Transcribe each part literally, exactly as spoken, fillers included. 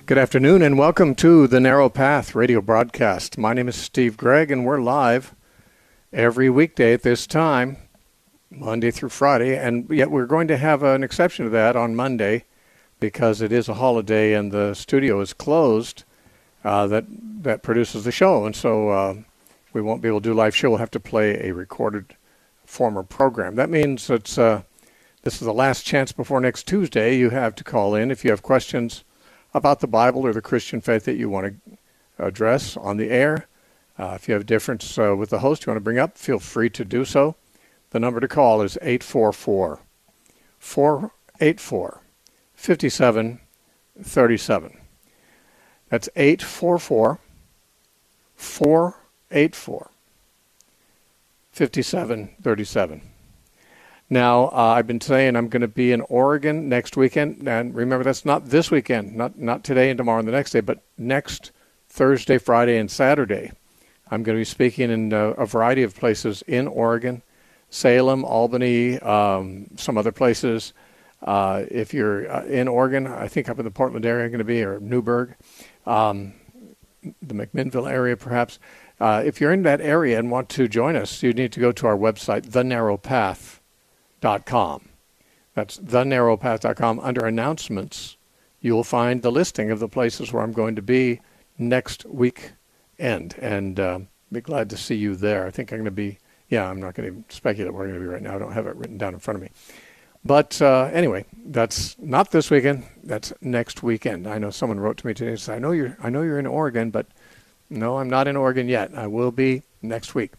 Good afternoon and welcome to the Narrow Path radio broadcast. My name is Steve Gregg and we're live every weekday at this time, Monday through Friday, and yet we're going to have an exception to that on Monday because it is a holiday and the studio is closed uh, that that produces the show, and so uh, we won't be able to do live show. We'll have to play a recorded former program. That means it's uh, this is the last chance before next Tuesday. You have to call in if you have questions about the Bible or the Christian faith that you want to address on the air. Uh, if you have a difference uh, with the host you want to bring up, feel free to do so. The number to call is eight four four, four eight four, five seven three seven. That's eight four four, four eight four, five seven three seven. Now, uh, I've been saying I'm going to be in Oregon next weekend, and remember, that's not this weekend, not not today and tomorrow and the next day, but next Thursday, Friday, and Saturday. I'm going to be speaking in uh, a variety of places in Oregon, Salem, Albany, um, some other places. Uh, if you're uh, in Oregon, I think up in the Portland area I'm going to be, or Newberg, um, the McMinnville area perhaps. Uh, if you're in that area and want to join us, you need to go to our website, the narrow path dot com. That's the narrow path dot com. Under announcements, you will find the listing of the places where I'm going to be next weekend, and uh, be glad to see you there. I think I'm going to be, yeah, I'm not going to speculate where I'm going to be right now. I don't have it written down in front of me. But uh, anyway, that's not this weekend. That's next weekend. I know someone wrote to me today and said, I know you're, I know you're in Oregon, but no, I'm not in Oregon yet. I will be next week.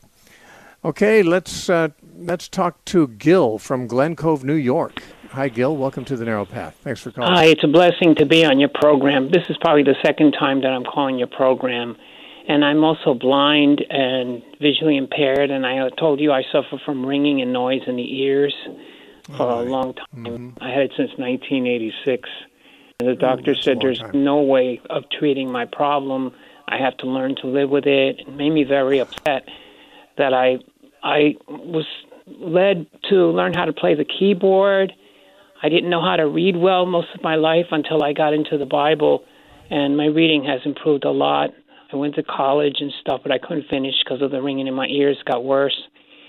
Okay, let's uh, let's talk to Gil from Glen Cove, New York. Hi, Gil. Welcome to the Narrow Path. Thanks for calling. Hi, it's a blessing to be on your program. This is probably the second time that I'm calling your program, and I'm also blind and visually impaired, and I told you I suffer from ringing and noise in the ears for right. a long time. Mm-hmm. I had it since nineteen eighty-six, and the doctor Ooh, said there's time. no way of treating my problem. I have to learn to live with it. It made me very upset that I I was led to learn how to play the keyboard. I didn't know how to read well most of my life until I got into the Bible, and my reading has improved a lot. I went to college and stuff, but I couldn't finish because of the ringing in my ears. It got worse.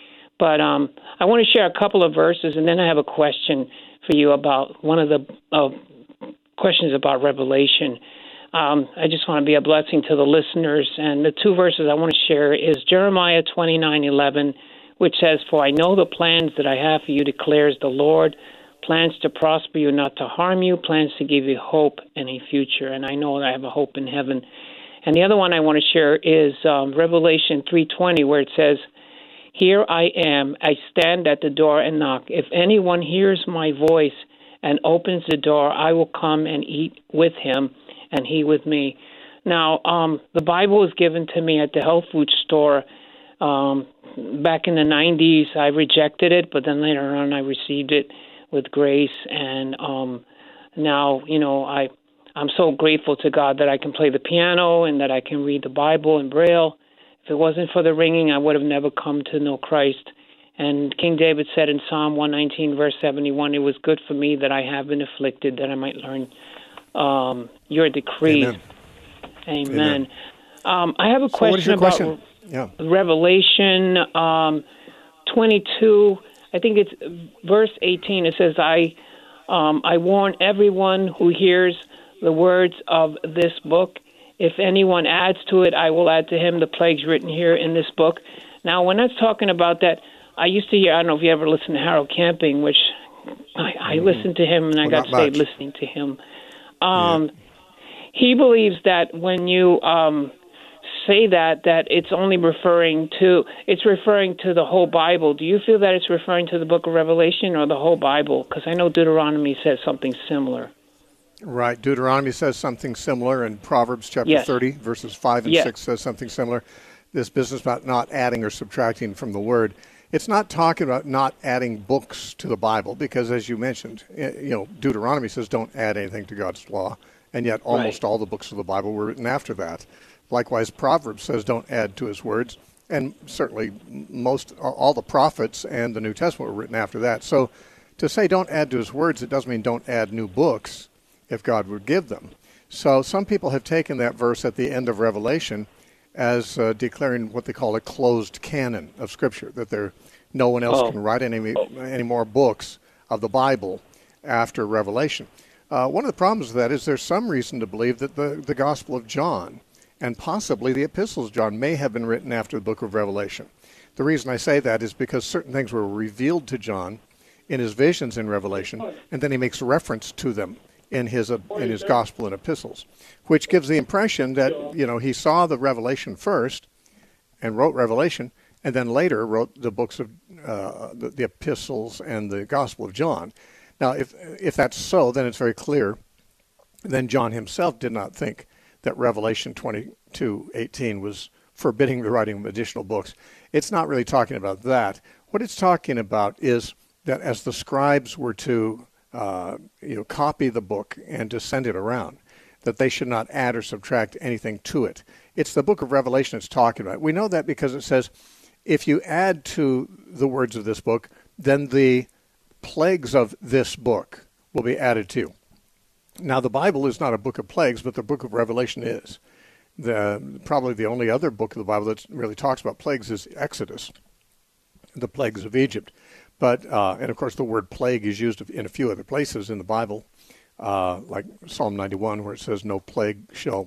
But um, I want to share a couple of verses, and then I have a question for you about one of the uh, questions about Revelation. Um, I just want to be a blessing to the listeners, and the two verses I want to share is Jeremiah twenty-nine eleven, which says, "For I know the plans that I have for you, declares the Lord, plans to prosper you, not to harm you, plans to give you hope and a future." And I know that I have a hope in heaven. And the other one I want to share is um, Revelation three twenty, where it says, "Here I am, I stand at the door and knock. If anyone hears my voice and opens the door, I will come and eat with him, and he with me." Now, um, the Bible was given to me at the health food store um, back in the nineties. I rejected it, but then later on I received it with grace. And um, now, you know, I, I'm so grateful to God that I can play the piano and that I can read the Bible in Braille. If it wasn't for the ringing, I would have never come to know Christ. And King David said in Psalm one nineteen, verse seventy-one, "It was good for me that I have been afflicted, that I might learn Um, your decrees." Amen. Amen. Amen. Um, I have a so question about question? Yeah. Revelation um, twenty-two. I think it's verse eighteen. It says, I, um, I warn everyone who hears the words of this book. If anyone adds to it, I will add to him the plagues written here in this book. Now, when that's talking about that, I used to hear, I don't know if you ever listened to Harold Camping, which I, I mm-hmm. listened to him, and I well, got saved much. listening to him. Um, yeah. He believes that when you um, say that, that it's only referring to, it's referring to the whole Bible. Do you feel that it's referring to the book of Revelation or the whole Bible? Because I know Deuteronomy says something similar. Right. Deuteronomy says something similar, and Proverbs chapter yes. thirty, verses five and yes. six says something similar. This business about not adding or subtracting from the Word. It's not talking about not adding books to the Bible, because as you mentioned, you know, Deuteronomy says don't add anything to God's law, and yet almost right. all the books of the Bible were written after that. Likewise, Proverbs says don't add to his words, and certainly most, all the prophets and the New Testament were written after that. So to say don't add to his words, it doesn't mean don't add new books if God would give them. So some people have taken that verse at the end of Revelation as uh, declaring what they call a closed canon of Scripture, that there no one else Oh. can write any, any more books of the Bible after Revelation. Uh, one of the problems with that is there's some reason to believe that the, the Gospel of John and possibly the Epistles of John may have been written after the book of Revelation. The reason I say that is because certain things were revealed to John in his visions in Revelation, and then he makes reference to them in his uh, in his Gospel and Epistles, which gives the impression that, you know, he saw the Revelation first and wrote Revelation, and then later wrote the books of uh, the, the Epistles and the Gospel of John. Now, if if that's so, then it's very clear. Then John himself did not think that Revelation twenty-two eighteen was forbidding the writing of additional books. It's not really talking about that. What it's talking about is that as the scribes were to uh, you know copy the book and to send it around, that they should not add or subtract anything to it. It's the book of Revelation it's talking about. We know that because it says, if you add to the words of this book, then the plagues of this book will be added to you. Now, the Bible is not a book of plagues, but the book of Revelation is. The, probably the only other book of the Bible that really talks about plagues is Exodus, the plagues of Egypt. But, uh, and of course, the word plague is used in a few other places in the Bible, uh, like Psalm ninety-one, where it says, no plague shall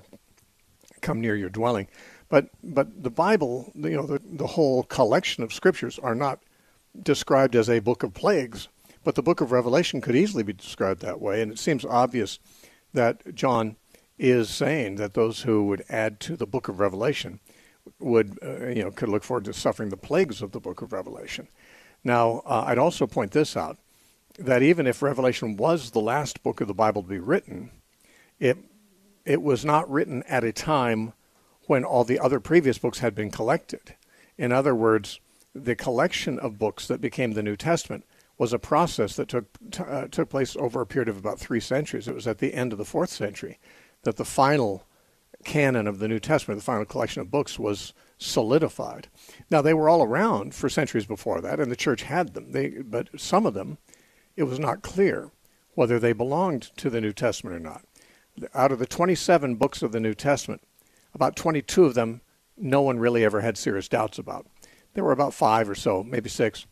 come near your dwelling. But but the Bible, you know, the, the whole collection of scriptures are not described as a book of plagues, but the book of Revelation could easily be described that way, and it seems obvious that John is saying that those who would add to the book of Revelation would, uh, you know, could look forward to suffering the plagues of the book of Revelation. Now, uh, I'd also point this out, that even if Revelation was the last book of the Bible to be written, it it was not written at a time when all the other previous books had been collected. In other words, the collection of books that became the New Testament was a process that took t- uh, took place over a period of about three centuries. It was at the end of the fourth century that the final canon of the New Testament, the final collection of books, was solidified. Now, they were all around for centuries before that, and the church had them. They, but some of them, it was not clear whether they belonged to the New Testament or not. Out of the twenty-seven books of the New Testament, about twenty-two of them, no one really ever had serious doubts about. There were about five or so, maybe six,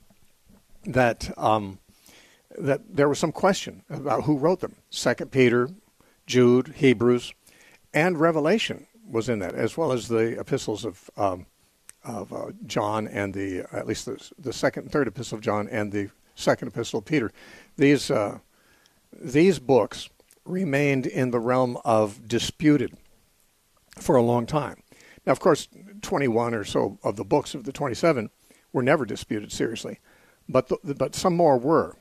that um, that there was some question about who wrote them. Second Peter, Jude, Hebrews, and Revelation was in that, as well as the epistles of um, of uh, John and the at least the, the second and third epistle of John and the second epistle of Peter. These uh, these books remained in the realm of disputed for a long time. Now, of course, twenty-one or so of the books of the twenty-seven were never disputed seriously, but the, but some more were.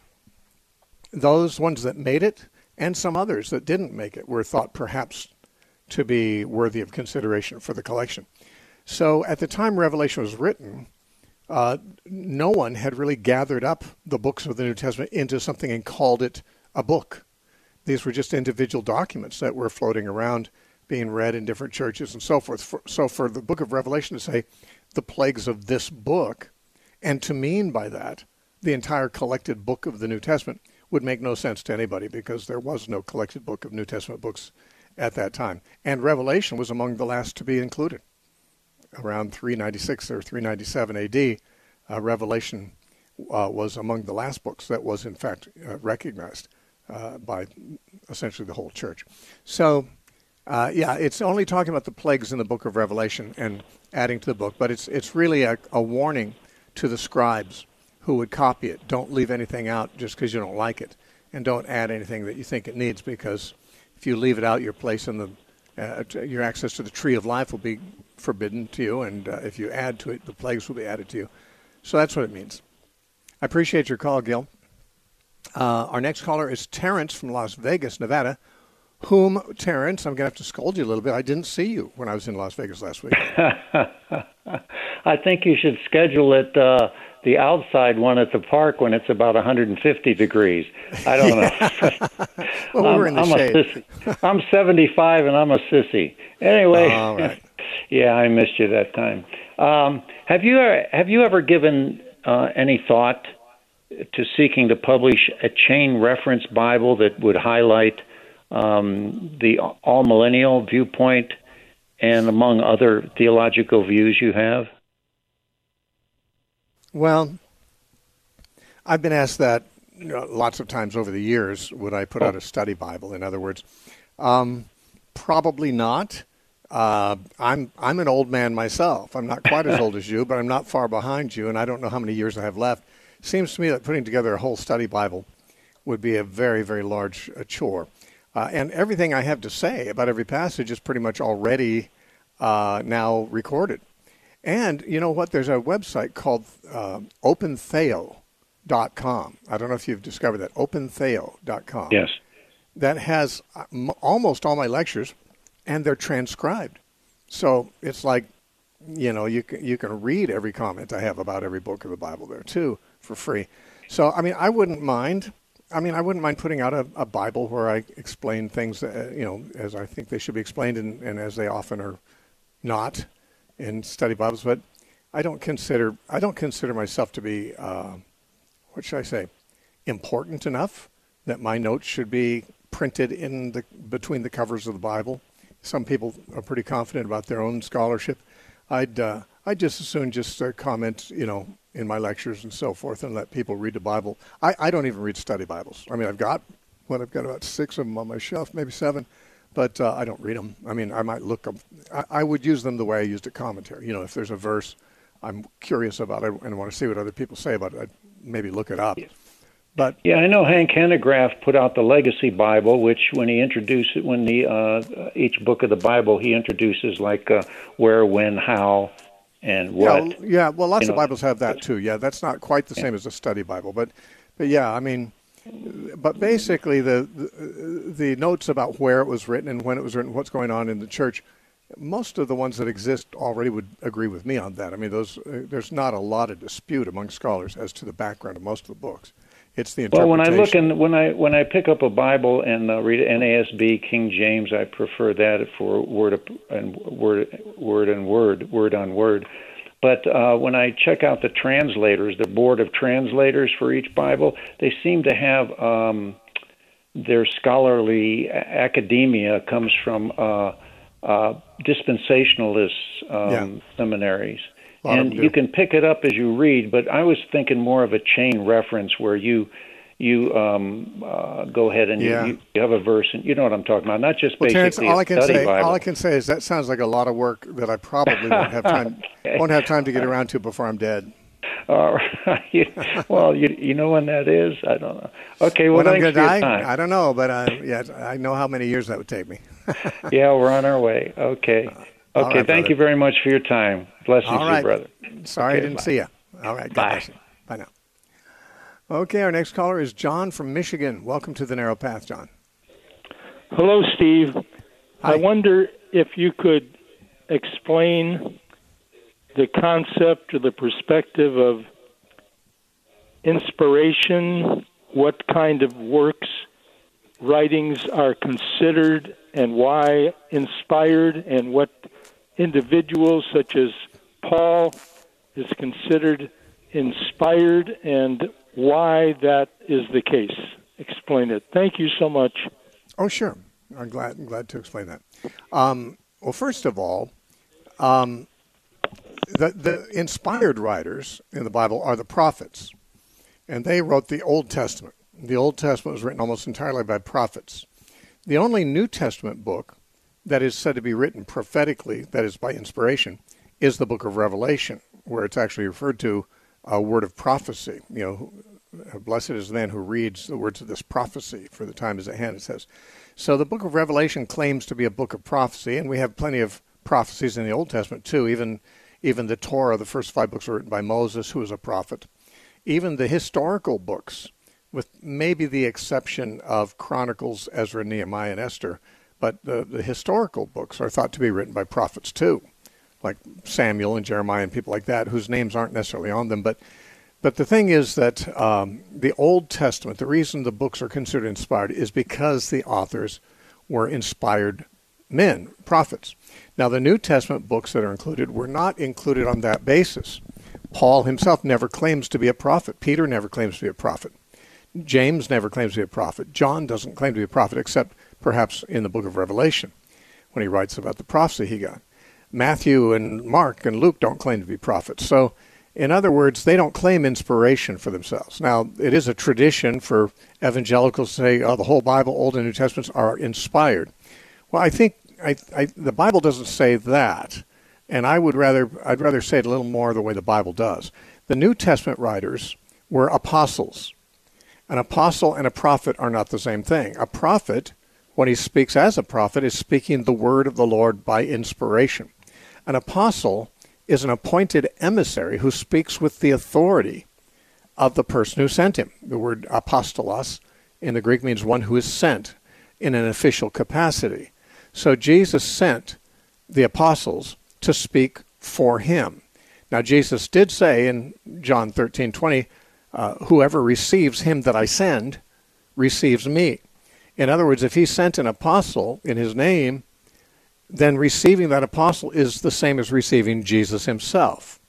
Those ones that made it and some others that didn't make it were thought perhaps to be worthy of consideration for the collection. So at the time Revelation was written, uh, no one had really gathered up the books of the New Testament into something and called it a book. These were just individual documents that were floating around, being read in different churches and so forth. For, so for the book of Revelation to say the plagues of this book, and to mean by that the entire collected book of the New Testament, would make no sense to anybody, because there was no collected book of New Testament books at that time. And Revelation was among the last to be included. Around three ninety-six or three ninety-seven A D, uh, Revelation uh, was among the last books that was in fact uh, recognized uh, by essentially the whole church. So, uh, yeah, it's only talking about the plagues in the book of Revelation and adding to the book, but it's it's really a, a warning to the scribes who would copy it. Don't leave anything out just because you don't like it, and don't add anything that you think it needs, because if you leave it out, your place in the uh, your access to the tree of life will be forbidden to you, and uh, if you add to it, the plagues will be added to you. So that's what it means. I appreciate your call, Gil. Uh, our next caller is Terrence from Las Vegas, Nevada. Whom, Terrence, I'm going to have to scold you a little bit. I didn't see you when I was in Las Vegas last week. I think you should schedule it, uh, the outside one at the park, when it's about one hundred fifty degrees. I don't know. Well, we were in the I'm shade. A sissy. I'm seventy-five and I'm a sissy. Anyway, all right. Yeah, I missed you that time. Um, have you have you ever given uh, any thought to seeking to publish a chain reference Bible that would highlight um, the all-millennial viewpoint, and among other theological views you have? Well, I've been asked that you know, lots of times over the years. Would I put out a study Bible? In other words, um, probably not. Uh, I'm I'm an old man myself. I'm not quite as old as you, but I'm not far behind you, and I don't know how many years I have left. Seems to me that putting together a whole study Bible would be a very, very large uh, chore. Uh, and everything I have to say about every passage is pretty much already uh, now recorded. And you know what? There's a website called uh, open theo dot com. I don't know if you've discovered that, open theo dot com. Yes. That has m- almost all my lectures, and they're transcribed. So it's like, you know, you can, you can read every comment I have about every book of the Bible there, too, for free. So, I mean, I wouldn't mind. I mean, I wouldn't mind putting out a, a Bible where I explain things, uh, you know, as I think they should be explained and, and as they often are not in study Bibles. But I don't consider I don't consider myself to be, uh, what should I say, important enough that my notes should be printed in the between the covers of the Bible. Some people are pretty confident about their own scholarship. I'd uh, I'd just as soon just uh, comment, you know, in my lectures and so forth, and let people read the Bible. I, I don't even read study Bibles. I mean, I've got what I've got about six of them on my shelf, maybe seven, but uh, I don't read them. I mean, I might look them. I, I would use them the way I used a commentary. You know, if there's a verse I'm curious about it and want to see what other people say about it, I'd maybe look it up. Yes. But yeah, I know Hank Hanegraaff put out the Legacy Bible, which when he introduced it, when the uh, each book of the Bible he introduces like uh, where, when, how, and what. Yeah, yeah, well, lots you of know, Bibles have that too. Yeah, that's not quite the same as a study Bible, but, but yeah, I mean, but basically the, the the notes about where it was written and when it was written, what's going on in the church, most of the ones that exist already would agree with me on that. I mean, those uh, there's not a lot of dispute among scholars as to the background of most of the books. It's the well, interpretation. when I look in, when I when I pick up a Bible and uh, read N A S B, King James, I prefer that for word of, and word word and word word on word. But uh, when I check out the translators, the board of translators for each Bible, they seem to have um, their scholarly academia comes from uh, uh, dispensationalist um, Yeah. seminaries. A lot of And them do. you can pick it up as you read, but I was thinking more of a chain reference where you you um, uh, go ahead and Yeah. you, you have a verse, and you know what I'm talking about, not just Well, Terrence, basically all a I can study say, Bible. all I can say is that sounds like a lot of work that I probably won't have time Okay. won't have time to get around to before I'm dead. All right. Well, you you know when that is? I don't know. Okay, well, when I'm thanks going for to your die, time. I don't know, but I, yeah, I know how many years that would take me. Yeah, we're on our way. Okay. Okay, all right, thank brother. you very much for your time. Blessings, All to you, right. brother. Sorry I Okay, didn't bye. see you. All right. God Bye. bless you. Bye now. Okay, our next caller is John from Michigan. Welcome to the Narrow Path, John. Hello, Steve. Hi. I wonder if you could explain the concept or the perspective of inspiration, what kind of works, writings are considered, and why inspired, and what individuals such as Paul is considered inspired, and why that is the case. Explain it. Thank you so much. Oh, sure. I'm glad I'm glad to explain that. Um, well, first of all, um, the, the inspired writers in the Bible are the prophets, and they wrote the Old Testament. The Old Testament was written almost entirely by prophets. The only New Testament book that is said to be written prophetically, that is by inspiration, is the book of Revelation, where it's actually referred to a word of prophecy. You know, blessed is the man who reads the words of this prophecy, for the time is at hand, it says. So the book of Revelation claims to be a book of prophecy, and we have plenty of prophecies in the Old Testament too. Even even the Torah, the first five books were written by Moses, who was a prophet. Even the historical books, with maybe the exception of Chronicles, Ezra, Nehemiah, and Esther, but the, the historical books are thought to be written by prophets too, like Samuel and Jeremiah and people like that, whose names aren't necessarily on them. But but the thing is that um, the Old Testament, the reason the books are considered inspired is because the authors were inspired men, prophets. Now, the New Testament books that are included were not included on that basis. Paul himself never claims to be a prophet. Peter never claims to be a prophet. James never claims to be a prophet. John doesn't claim to be a prophet, except perhaps in the book of Revelation, when he writes about the prophecy he got. Matthew and Mark and Luke don't claim to be prophets. So, in other words, they don't claim inspiration for themselves. Now, it is a tradition for evangelicals to say, oh, the whole Bible, Old and New Testaments, are inspired. Well, I think I, I, the Bible doesn't say that, and I would rather I'd rather say it a little more the way the Bible does. The New Testament writers were apostles. An apostle and a prophet are not the same thing. A prophet, when he speaks as a prophet, is speaking the word of the Lord by inspiration. An apostle is an appointed emissary who speaks with the authority of the person who sent him. The word apostolos in the Greek means one who is sent in an official capacity. So Jesus sent the apostles to speak for him. Now, Jesus did say in John thirteen twenty, uh, whoever receives him that I send receives me. In other words, if he sent an apostle in his name, then receiving that apostle is the same as receiving Jesus himself.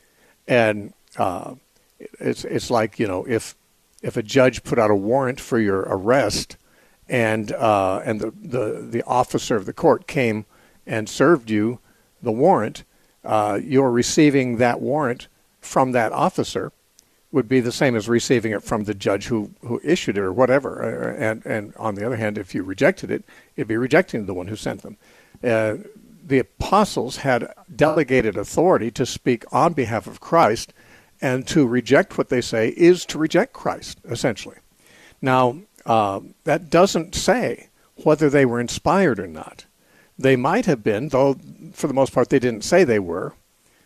And uh, it's it's like, you know, if if a judge put out a warrant for your arrest, and uh, and the, the, the officer of the court came and served you the warrant, uh, you're receiving that warrant from that officer would be the same as receiving it from the judge who, who issued it or whatever. And, and on the other hand, if you rejected it, it'd be rejecting the one who sent them. Uh, the apostles had delegated authority to speak on behalf of Christ, and to reject what they say is to reject Christ, essentially. Now, uh, that doesn't say whether they were inspired or not. They might have been, though for the most part they didn't say they were,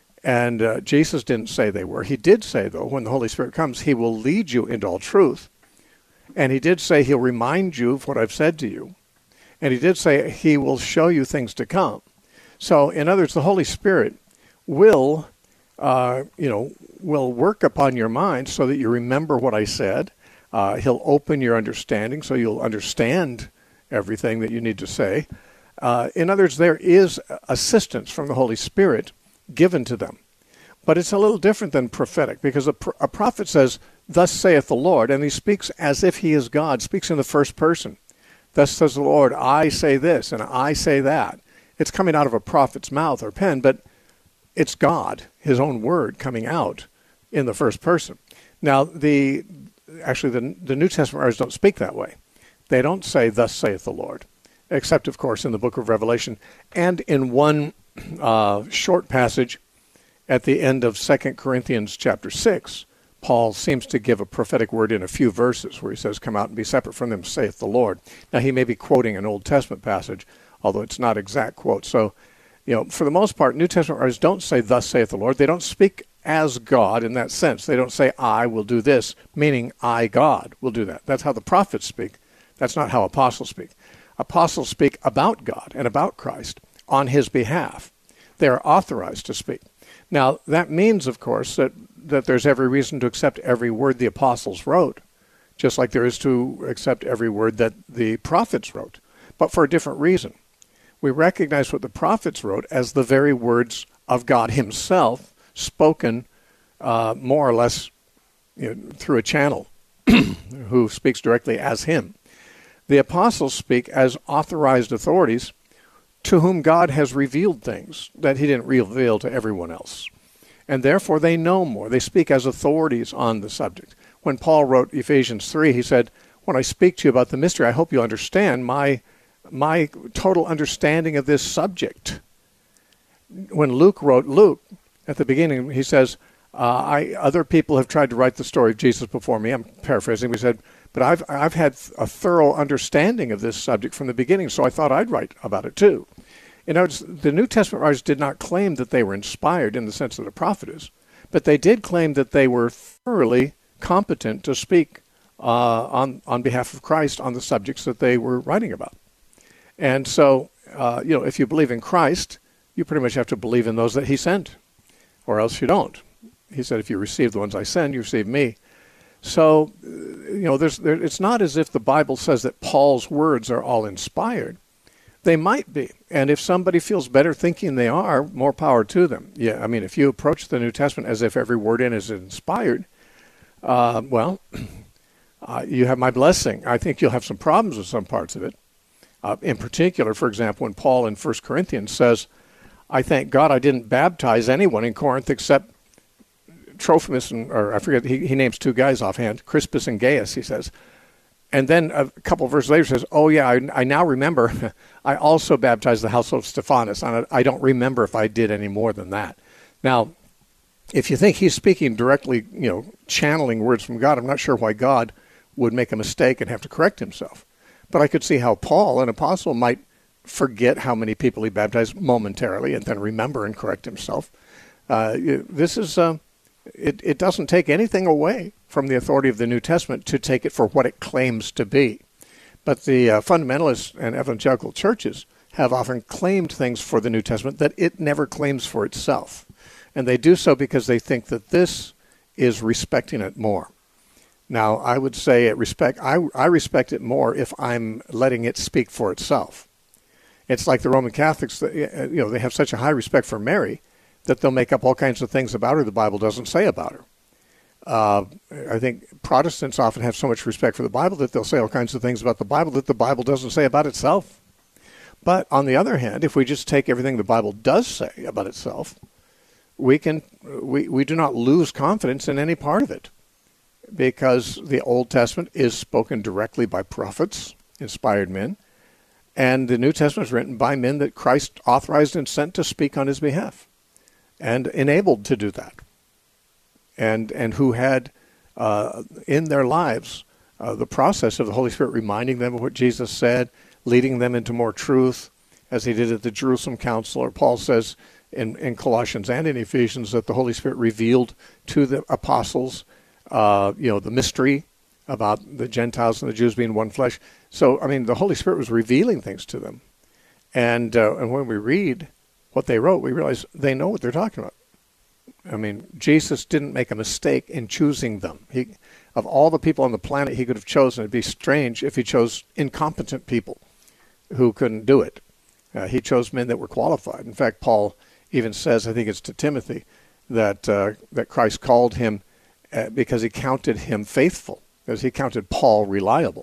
and uh, Jesus didn't say they were. He did say, though, when the Holy Spirit comes, he will lead you into all truth. And he did say he'll remind you of what I've said to you. And he did say he will show you things to come. So, in other words, the Holy Spirit will, uh, you know, will work upon your mind so that you remember what I said. Uh, he'll open your understanding so you'll understand everything that you need to say. Uh, in other words, there is assistance from the Holy Spirit given to them. But it's a little different than prophetic, because a, pr- a prophet says, thus saith the Lord, and he speaks as if he is God, speaks in the first person. Thus says the Lord, I say this, and I say that. It's coming out of a prophet's mouth or pen, but it's God, his own word, coming out in the first person. Now, the actually, the, the New Testament writers don't speak that way. They don't say, thus saith the Lord, except, of course, in the book of Revelation, and in one uh, short passage at the end of Second Corinthians chapter six, Paul seems to give a prophetic word in a few verses where he says, come out and be separate from them, saith the Lord. Now, he may be quoting an Old Testament passage, although it's not exact quote. So, you know, for the most part, New Testament writers don't say, thus saith the Lord. They don't speak as God in that sense. They don't say, I will do this, meaning I, God, will do that. That's how the prophets speak. That's not how apostles speak. Apostles speak about God and about Christ on his behalf. They are authorized to speak. Now, that means, of course, that, that there's every reason to accept every word the apostles wrote, just like there is to accept every word that the prophets wrote, but for a different reason. We recognize what the prophets wrote as the very words of God himself, spoken uh, more or less, you know, through a channel who speaks directly as him. The apostles speak as authorized authorities to whom God has revealed things that he didn't reveal to everyone else. And therefore they know more. They speak as authorities on the subject. When Paul wrote Ephesians three, he said, when I speak to you about the mystery, I hope you understand my, my total understanding of this subject. When Luke wrote Luke, at the beginning, he says, uh, I, other people have tried to write the story of Jesus before me. I'm paraphrasing. He said, but I've, I've had a thorough understanding of this subject from the beginning, so I thought I'd write about it too. In other words, the New Testament writers did not claim that they were inspired in the sense that a prophet is, but they did claim that they were thoroughly competent to speak uh, on, on behalf of Christ on the subjects that they were writing about. And so, uh, you know, if you believe in Christ, you pretty much have to believe in those that he sent, or else you don't. He said, if you receive the ones I send, you receive me. So, you know, there's, there, it's not as if the Bible says that Paul's words are all inspired. They might be. And if somebody feels better thinking they are, more power to them. Yeah, I mean, if you approach the New Testament as if every word in it is inspired, uh, well, uh, you have my blessing. I think you'll have some problems with some parts of it. Uh, in particular, for example, when Paul in First Corinthians says, I thank God I didn't baptize anyone in Corinth except Trophimus, and, or I forget, he, he names two guys offhand, Crispus and Gaius, he says. And then a couple of verses later says, oh yeah, I, I now remember, I also baptized the household of Stephanas, and I, I don't remember if I did any more than that. Now, if you think he's speaking directly, you know, channeling words from God, I'm not sure why God would make a mistake and have to correct himself. But I could see how Paul, an apostle, might forget how many people he baptized momentarily and then remember and correct himself. Uh, this is, uh, it, it doesn't take anything away from the authority of the New Testament to take it for what it claims to be. But the uh, fundamentalists and evangelical churches have often claimed things for the New Testament that it never claims for itself. And they do so because they think that this is respecting it more. Now, I would say it respect, I, I respect it more if I'm letting it speak for itself. It's like the Roman Catholics, you know, they have such a high respect for Mary that they'll make up all kinds of things about her the Bible doesn't say about her. Uh, I think Protestants often have so much respect for the Bible that they'll say all kinds of things about the Bible that the Bible doesn't say about itself. But on the other hand, if we just take everything the Bible does say about itself, we can we, we do not lose confidence in any part of it, because the Old Testament is spoken directly by prophets, inspired men, and the New Testament is written by men that Christ authorized and sent to speak on his behalf, and enabled to do that, and and who had uh, in their lives uh, the process of the Holy Spirit reminding them of what Jesus said, leading them into more truth, as he did at the Jerusalem Council, or Paul says in, in Colossians and in Ephesians that the Holy Spirit revealed to the apostles Uh, you know, the mystery about the Gentiles and the Jews being one flesh. So, I mean, the Holy Spirit was revealing things to them. And uh, and when we read what they wrote, we realize they know what they're talking about. I mean, Jesus didn't make a mistake in choosing them. He, of all the people on the planet he could have chosen, it'd be strange if he chose incompetent people who couldn't do it. Uh, he chose men that were qualified. In fact, Paul even says, I think it's to Timothy, that uh, that Christ called him Uh, because he counted him faithful, because he counted Paul reliable.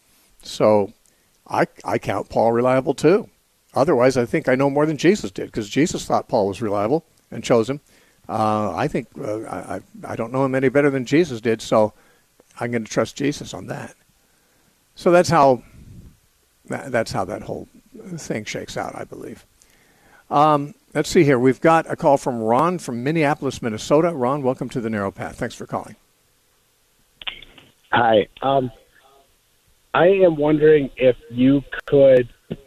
So I, I count Paul reliable too. Otherwise, I think I know more than Jesus did, because Jesus thought Paul was reliable and chose him. Uh, I think uh, I, I don't know him any better than Jesus did, so I'm going to trust Jesus on that. So that's how that's how that whole thing shakes out, I believe. Um, let's see here. We've got a call from Ron from Minneapolis, Minnesota. Ron, welcome to the Narrow Path. Thanks for calling. Hi. Um, I am wondering if you could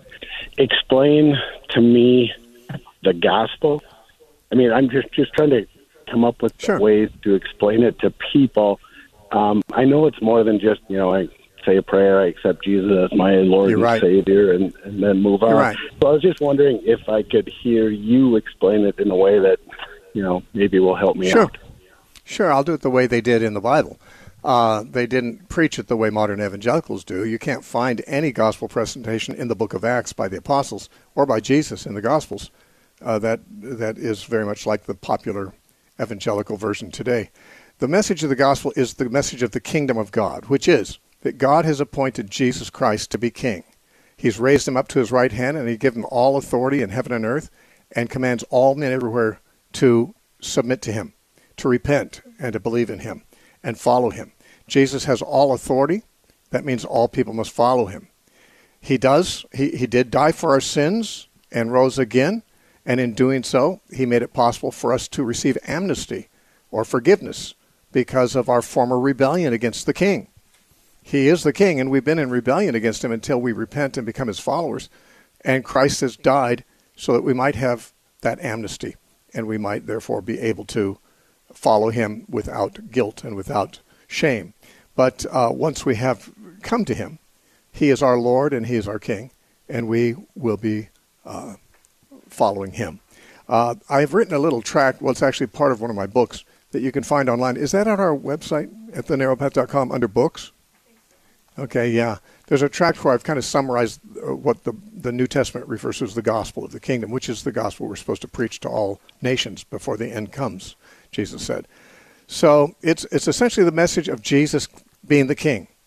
explain to me the gospel. I mean, I'm just, just trying to come up with sure. ways to explain it to people. Um, I know it's more than just, you know, I say a prayer, I accept Jesus as my Lord You're and right. Savior, and, and then move on. You're right. So I was just wondering if I could hear you explain it in a way that, you know, maybe will help me sure. out. Sure, I'll do it the way they did in the Bible. Uh, they didn't preach it the way modern evangelicals do. You can't find any gospel presentation in the book of Acts by the apostles or by Jesus in the Gospels uh, that that is very much like the popular evangelical version today. The message of the gospel is the message of the kingdom of God, which is that God has appointed Jesus Christ to be king. He's raised him up to his right hand, and he given him all authority in heaven and earth, and commands all men everywhere to submit to him, to repent, and to believe in him, and follow him. Jesus has all authority. That means all people must follow him. He does. He, he did die for our sins and rose again, and in doing so, he made it possible for us to receive amnesty or forgiveness because of our former rebellion against the king. He is the king, and we've been in rebellion against him until we repent and become his followers. And Christ has died so that we might have that amnesty, and we might therefore be able to follow him without guilt and without shame. But uh, once we have come to him, he is our Lord and he is our King, and we will be uh, following him. Uh, I've written a little tract, well, it's actually part of one of my books, that you can find online. Is that on our website at the narrow path dot com under books? Okay, yeah. There's a tract where I've kind of summarized what the, the New Testament refers to as the gospel of the kingdom, which is the gospel we're supposed to preach to all nations before the end comes, Jesus said. So it's it's essentially the message of Jesus being the king.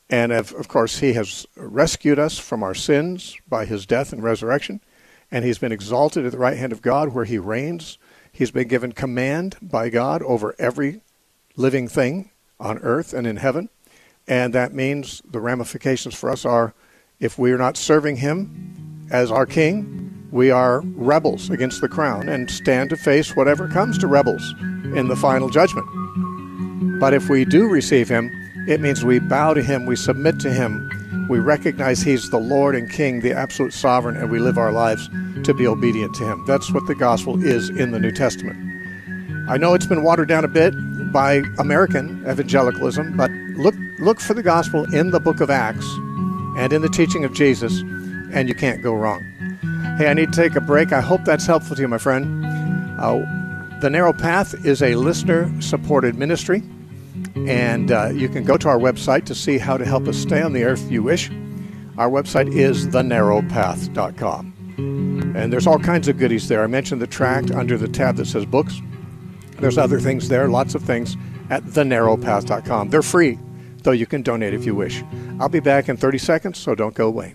And of, of course, he has rescued us from our sins by his death and resurrection. And he's been exalted at the right hand of God where he reigns. He's been given command by God over every living thing on earth and in heaven. And that means the ramifications for us are, if we are not serving him as our king, we are rebels against the crown and stand to face whatever comes to rebels in the final judgment. But if we do receive him, it means we bow to him, we submit to him, we recognize he's the Lord and King, the absolute sovereign, and we live our lives to be obedient to him. That's what the gospel is in the New Testament. I know it's been watered down a bit by American evangelicalism, but look look for the gospel in the book of Acts and in the teaching of Jesus, and you can't go wrong. Hey, I need to take a break. I hope that's helpful to you, my friend. Uh, the Narrow Path is a listener-supported ministry, and uh, you can go to our website to see how to help us stay on the air if you wish. Our website is the narrow path dot com, and there's all kinds of goodies there. I mentioned the tract under the tab that says books. There's other things there, lots of things at the narrow path dot com. They're free, though you can donate if you wish. I'll be back in thirty seconds, so don't go away.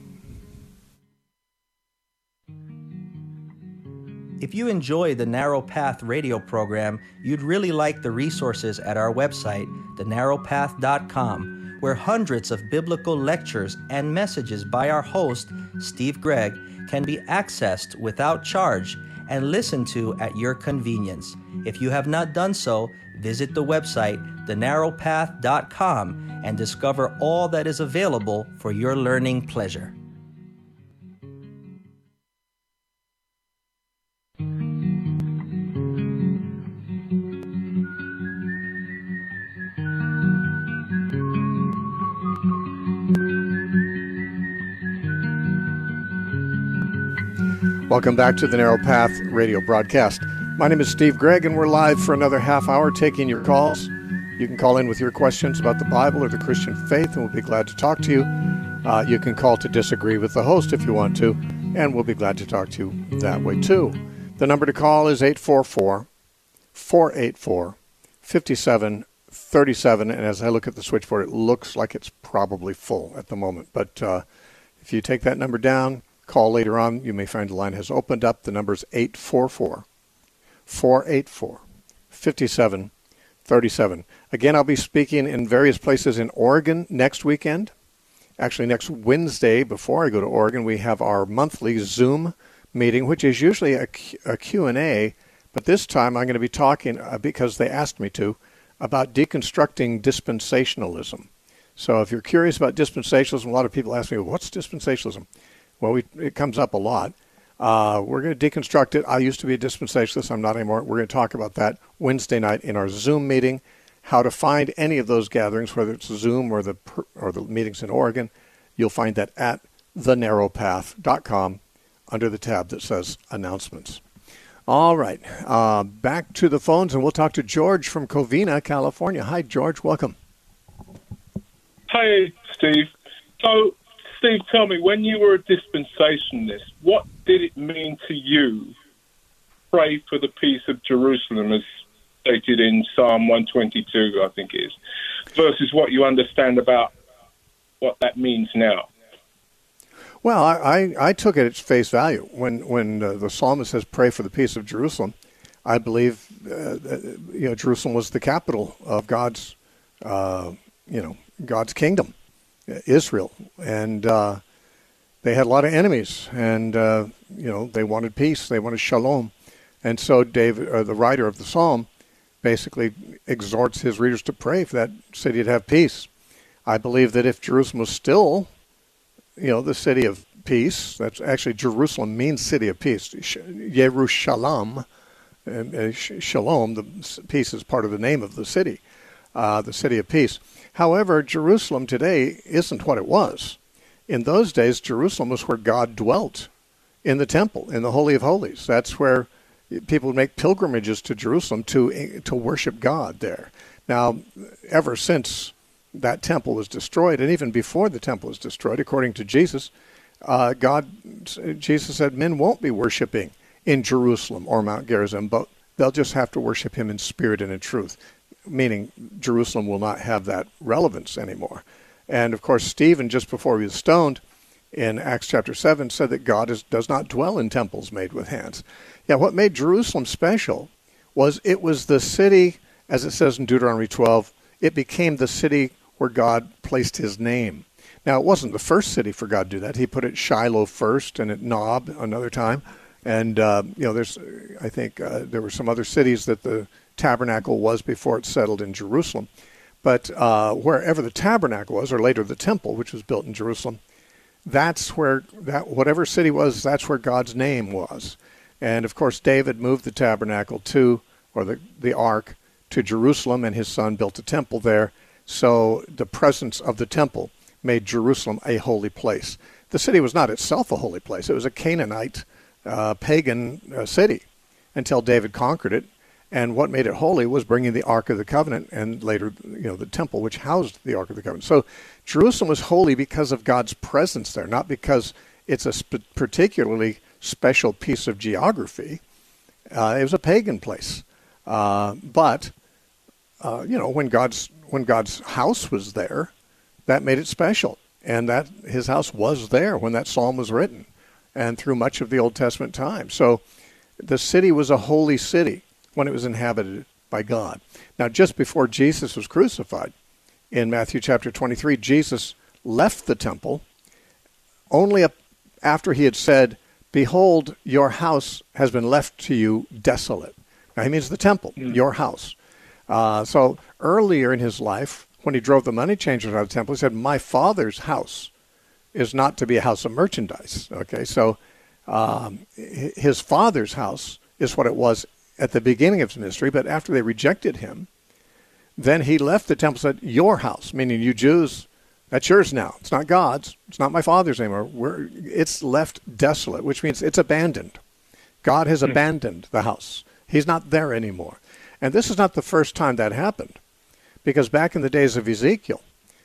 If you enjoy the Narrow Path radio program, you'd really like the resources at our website, the narrow path dot com, where hundreds of biblical lectures and messages by our host, Steve Gregg, can be accessed without charge and listened to at your convenience. If you have not done so, visit the website, the narrow path dot com, and discover all that is available for your learning pleasure. Welcome back to the Narrow Path radio broadcast. My name is Steve Gregg, and we're live for another half hour taking your calls. You can call in with your questions about the Bible or the Christian faith, and we'll be glad to talk to you. Uh, you can call to disagree with the host if you want to, and we'll be glad to talk to you that way too. The number to call is eight four four, four eight four, five seven three seven, and as I look at the switchboard, it looks like it's probably full at the moment. But uh, if you take that number down, call later on, you may find the line has opened up. The number is eight four four, four eight four, five seven three seven. Again, I'll be speaking in various places in Oregon next weekend. Actually, next Wednesday, before I go to Oregon, we have our monthly Zoom meeting, which is usually a, a Q and A, but this time I'm going to be talking, uh, because they asked me to, about deconstructing dispensationalism. So if you're curious about dispensationalism, a lot of people ask me, what's dispensationalism? Well, we, it comes up a lot. Uh, we're going to deconstruct it. I used to be a dispensationalist. I'm not anymore. We're going to talk about that Wednesday night in our Zoom meeting, how to find any of those gatherings, whether it's Zoom or the or the meetings in Oregon. You'll find that at the narrow path dot com under the tab that says Announcements. All right. Uh, back to the phones, and we'll talk to George from Covina, California. Hi, George. Welcome. Hi, Steve. So, Steve, tell me, when you were a dispensationalist, what did it mean to you, pray for the peace of Jerusalem, as stated in Psalm one twenty-two, I think it is, versus what you understand about what that means now? Well, I, I, I took it at face value. When when uh, the psalmist says, pray for the peace of Jerusalem, I believe uh, you know Jerusalem was the capital of God's, uh, you know, God's kingdom, Israel, and uh, they had a lot of enemies, and uh, you know they wanted peace, they wanted shalom, and so David, uh, the writer of the psalm, basically exhorts his readers to pray for that city to have peace. I believe that if Jerusalem was still, you know, the city of peace, that's actually Jerusalem means city of peace. Yerushalayim, uh, shalom, the peace is part of the name of the city, uh, the city of peace. However, Jerusalem today isn't what it was. In those days, Jerusalem was where God dwelt, in the temple, in the Holy of Holies. That's where people would make pilgrimages to Jerusalem to to worship God there. Now, ever since that temple was destroyed, and even before the temple was destroyed, according to Jesus, uh, God, Jesus said men won't be worshiping in Jerusalem or Mount Gerizim, but they'll just have to worship him in spirit and in truth, meaning Jerusalem will not have that relevance anymore. And, of course, Stephen, just before he was stoned, in Acts chapter seven, said that God is, does not dwell in temples made with hands. Yeah, what made Jerusalem special was it was the city, as it says in Deuteronomy twelve, it became the city where God placed his name. Now, it wasn't the first city for God to do that. He put it at Shiloh first and at Nob another time. And, uh, you know, there's, I think uh, there were some other cities that the tabernacle was before it settled in Jerusalem. But uh, wherever the tabernacle was, or later the temple, which was built in Jerusalem, that's where, that whatever city was, that's where God's name was. And, of course, David moved the tabernacle to, or the, the ark, to Jerusalem, and his son built a temple there. So the presence of the temple made Jerusalem a holy place. The city was not itself a holy place. It was a Canaanite, uh, pagan uh, city until David conquered it. And what made it holy was bringing the Ark of the Covenant and later, you know, the temple which housed the Ark of the Covenant. So Jerusalem was holy because of God's presence there, not because it's a sp- particularly special piece of geography. Uh, it was a pagan place. Uh, but, uh, you know, when God's when God's house was there, that made it special. And that his house was there when that psalm was written and through much of the Old Testament time. So the city was a holy city when it was inhabited by God. Now, just before Jesus was crucified, in Matthew chapter twenty-three, Jesus left the temple only after he had said, "Behold, your house has been left to you desolate." Now, he means the temple, mm. your house. Uh, so earlier in his life, when he drove the money changers out of the temple, he said, "My Father's house is not to be a house of merchandise." Okay, so um, his Father's house is what it was at the beginning of his ministry, but after they rejected him, then he left the temple and said, "Your house," meaning you Jews, that's yours now. It's not God's. It's not my Father's anymore. We're, it's left desolate, which means it's abandoned. God has mm. abandoned the house. He's not there anymore. And this is not the first time that happened, because back in the days of Ezekiel,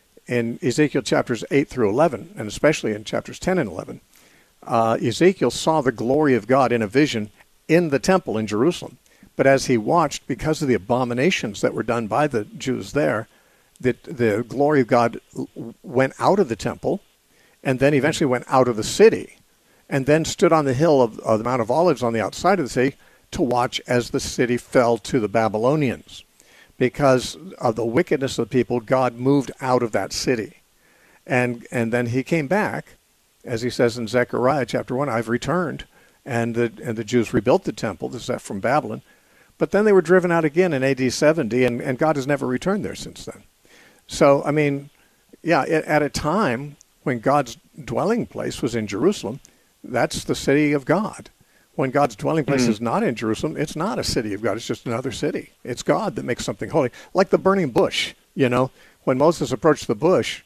in Ezekiel chapters eight through eleven, and especially in chapters ten and eleven, uh, Ezekiel saw the glory of God in a vision in the temple in Jerusalem. But as he watched, because of the abominations that were done by the Jews there, the, the glory of God went out of the temple and then eventually went out of the city and then stood on the hill of, of the Mount of Olives on the outside of the city to watch as the city fell to the Babylonians. Because of the wickedness of the people, God moved out of that city. And, and then he came back, as he says in Zechariah chapter one, "I've returned." And the, and the Jews rebuilt the temple. This is from Babylon. But then they were driven out again in A D seventy, and, and God has never returned there since then. So, I mean, yeah, it, at a time when God's dwelling place was in Jerusalem, that's the city of God. When God's dwelling place mm. is not in Jerusalem, it's not a city of God. It's just another city. It's God that makes something holy. Like the burning bush, you know. When Moses approached the bush,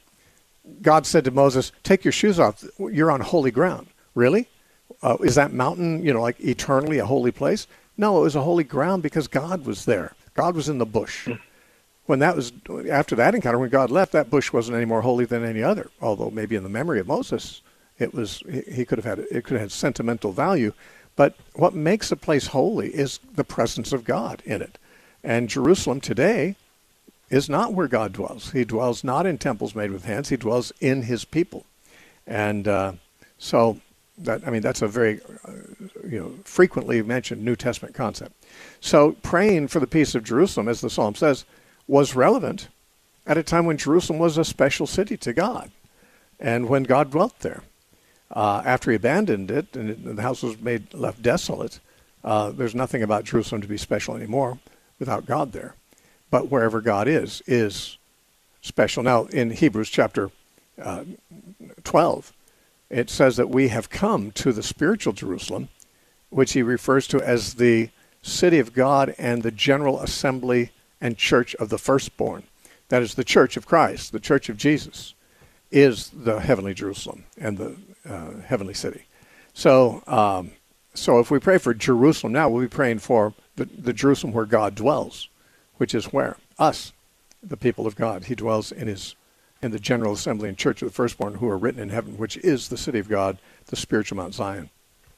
God said to Moses, "Take your shoes off. You're on holy ground." Really? Uh, is that mountain, you know, like eternally a holy place? No, it was a holy ground because God was there. God was in the bush. When that was, after that encounter, when God left, that bush wasn't any more holy than any other. Although maybe in the memory of Moses, it was, he could have had, it could have had sentimental value. But what makes a place holy is the presence of God in it. And Jerusalem today is not where God dwells. He dwells not in temples made with hands. He dwells in his people. And uh, so that, I mean, that's a very, uh, you know, frequently mentioned New Testament concept. So praying for the peace of Jerusalem, as the psalm says, was relevant at a time when Jerusalem was a special city to God and when God dwelt there. Uh, after he abandoned it and, it, and the house was made left desolate, uh, there's nothing about Jerusalem to be special anymore without God there. But wherever God is, is special. Now, in Hebrews chapter uh, twelve, it says that we have come to the spiritual Jerusalem, which he refers to as the city of God and the general assembly and church of the firstborn. That is the church of Christ, the church of Jesus, is the heavenly Jerusalem and the uh, heavenly city. So um, so if we pray for Jerusalem now, we'll be praying for the, the Jerusalem where God dwells, which is where? Us, the people of God. He dwells in his in the general assembly and church of the firstborn who are written in heaven, which is the city of God, the spiritual Mount Zion.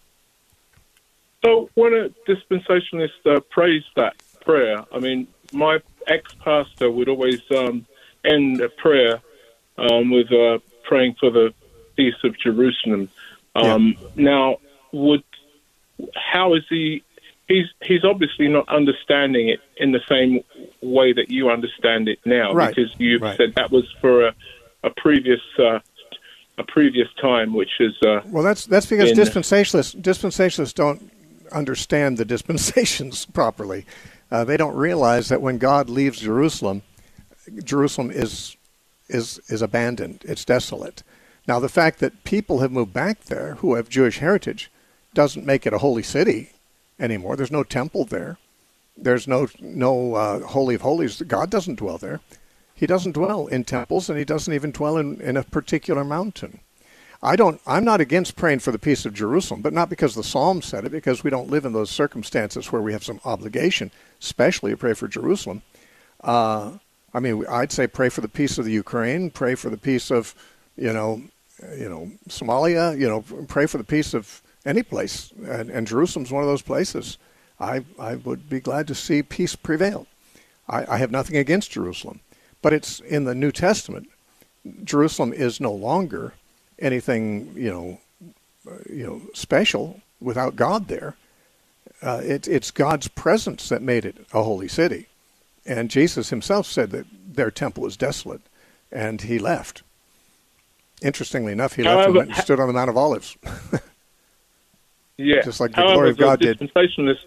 So when a dispensationalist uh, prays that prayer, I mean, my ex-pastor would always um, end a prayer um, with uh, praying for the peace of Jerusalem. Um, yeah. Now, would how is he? He's he's obviously not understanding it in the same way that you understand it now, right. because you've right. said that was for a, a previous uh, a previous time, which is uh, well. That's that's because in, dispensationalists dispensationalists don't understand the dispensations properly. Uh, they don't realize that when God leaves Jerusalem, Jerusalem is is is abandoned. It's desolate. Now, the fact that people have moved back there who have Jewish heritage doesn't make it a holy city anymore. There's no temple there. There's no no uh, Holy of Holies. God doesn't dwell there. He doesn't dwell in temples, and he doesn't even dwell in, in a particular mountain. I don't. I'm not against praying for the peace of Jerusalem, but not because the Psalm said it, because we don't live in those circumstances where we have some obligation, especially to pray for Jerusalem. Uh, I mean, I'd say pray for the peace of the Ukraine, pray for the peace of, you know, you know, Somalia, you know, pray for the peace of any place, and, and Jerusalem's one of those places. I I would be glad to see peace prevail. I, I have nothing against Jerusalem, but it's in the New Testament. Jerusalem is no longer anything, you know, uh, you know, special without God there. Uh, it, it's God's presence that made it a holy city, and Jesus himself said that their temple was desolate, and he left. Interestingly enough, he left However, and went and stood on the Mount of Olives. Yeah, just like the however, glory of God did. Dispensationalist,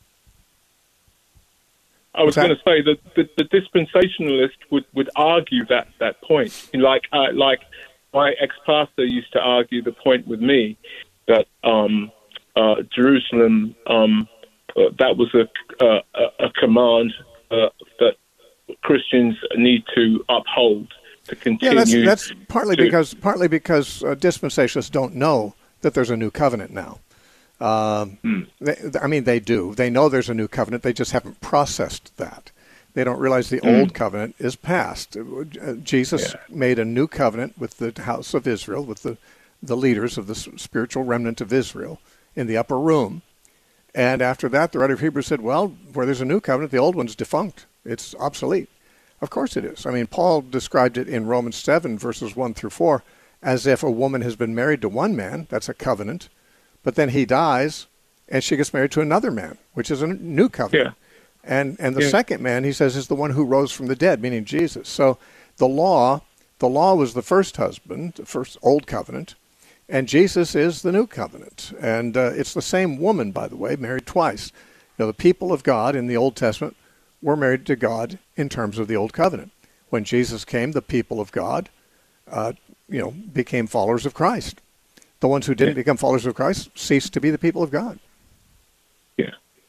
I was going to say that the, the dispensationalist would, would argue that, that point. Like uh, like my ex-pastor used to argue the point with me that um, uh, Jerusalem, um, uh, that was a, uh, a command uh, that Christians need to uphold to continue. Yeah, that's, that's partly to, because partly because uh, dispensationalists don't know that there's a new covenant now. Um, hmm. they, I mean, they do. They know there's a new covenant. They just haven't processed that. They don't realize the mm. old covenant is past. Uh, Jesus yeah. made a new covenant with the house of Israel, with the, the leaders of the spiritual remnant of Israel in the upper room. And after that, the writer of Hebrews said, well, where there's a new covenant, the old one's defunct. It's obsolete. Of course it is. I mean, Paul described it in Romans seven, verses one through four, as if a woman has been married to one man, that's a covenant, but then he dies, and she gets married to another man, which is a new covenant. Yeah. And and the yeah. second man, he says, is the one who rose from the dead, meaning Jesus. So the law, the law was the first husband, the first old covenant, and Jesus is the new covenant. And uh, it's the same woman, by the way, married twice. You know, the people of God in the Old Testament were married to God in terms of the old covenant. When Jesus came, the people of God, uh, you know, became followers of Christ. The ones who didn't yeah. become followers of Christ ceased to be the people of God. Yeah.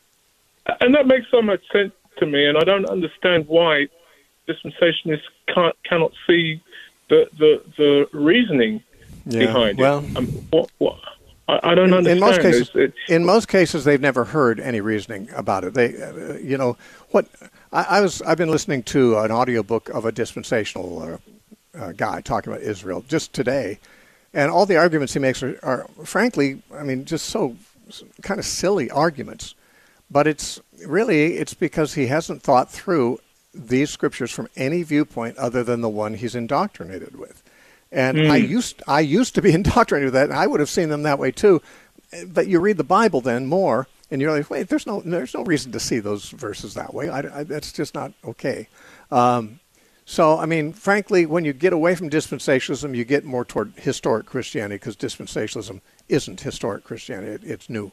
And that makes so much sense to me, and I don't understand why dispensationalists can't, cannot see the, the, the reasoning yeah. behind well, it. Um, what, what, I, I don't in, understand. In most, cases, it's, it's, in most cases, they've never heard any reasoning about it. They, uh, you know, what I, I was. I've been listening to an audiobook of a dispensational uh, uh, guy talking about Israel just today. And all the arguments he makes are, are, frankly, I mean, just so kind of silly arguments. But it's really, it's because he hasn't thought through these scriptures from any viewpoint other than the one he's indoctrinated with. And mm. I used I used to be indoctrinated with that, and I would have seen them that way too. But you read the Bible then more, and you're like, wait, there's no there's no reason to see those verses that way. I, I, that's just not okay. Um, So, I mean, frankly, when you get away from dispensationalism, you get more toward historic Christianity, because dispensationalism isn't historic Christianity. It, it's new.